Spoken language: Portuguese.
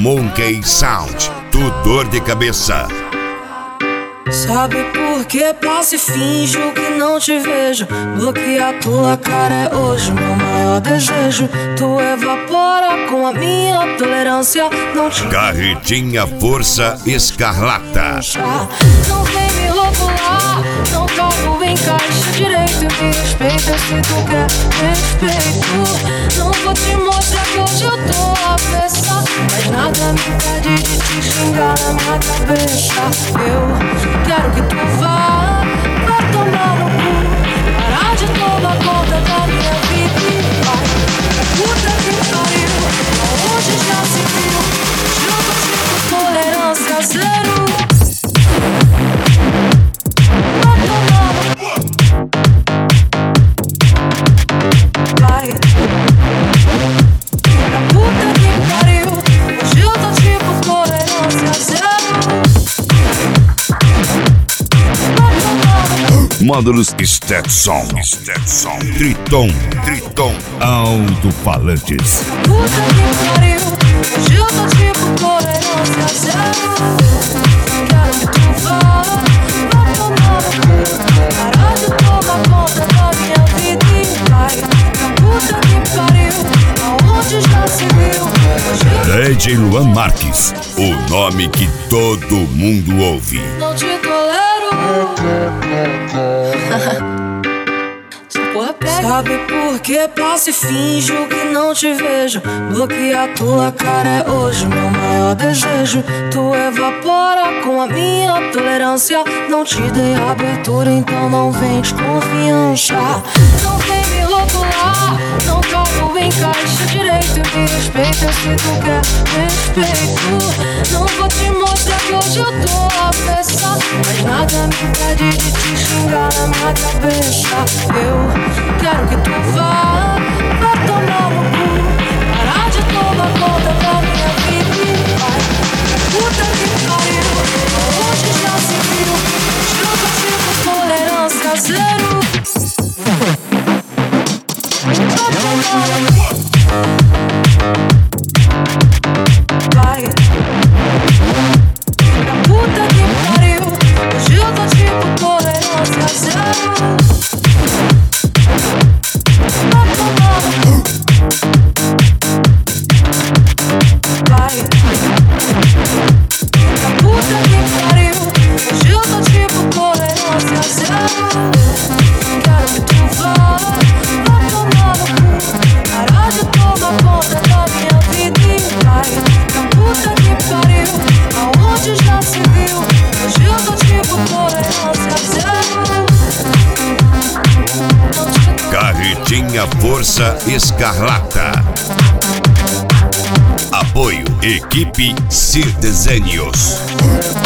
Monkey Sound, tu dor de cabeça. Sabe por que passo e finjo que não te vejo? Bloquear tua cara é hoje meu maior desejo. Tu evapora com a minha tolerância. Não te Carretinha Força Escarlata. Não vem me rotular, não cago em caixa direito. Me respeita se tu quer respeito. Não vou te mostrar que hoje eu tô avessa, mas nada me impede de te xingar na minha cabeça. Eu quero que tu vá tomar no cu, parar de tomar conta da minha vida e vai. Puta que pariu, hoje já se viu. Jogo tipo tolerância zero. Vai tomar no cu, vai. Puta que pariu, hoje eu tô tipo tolerância zero. Módulos Stetson, Triton, alto-falantes. Puta que pariu, hoje eu tô tipo tolerância zero. Quero que tu vá tomar no cu, parar de tomar conta da minha vida e vai. Puta que pariu, aonde já se viu. DJ Luan Marques, o nome que todo mundo ouve. Não te tolero. Sabe por que passo e finjo que não te vejo? Bloquear tua cara é hoje meu maior desejo. Tu evapora com a minha tolerância. Não te dei abertura, então não vem de confiança. Não vem me rotular, não cago em caixa direito. Me respeita se tu quer respeito. Não vou te mostrar que hoje eu tô avessa, mas nada me impede de te xingar na minha cabeça. Eu quero que tu vá tomar no cu, parar de tomar conta da minha vida e vai. Puta que pariu, hoje já se viu. Jogo tipo tolerância zero. Vai tomar no cu, vai. Puta que pariu, hoje eu tô tipo tolerância zero. Carretinha Força Escarlata. Apoio Equipe Cir Desenhos.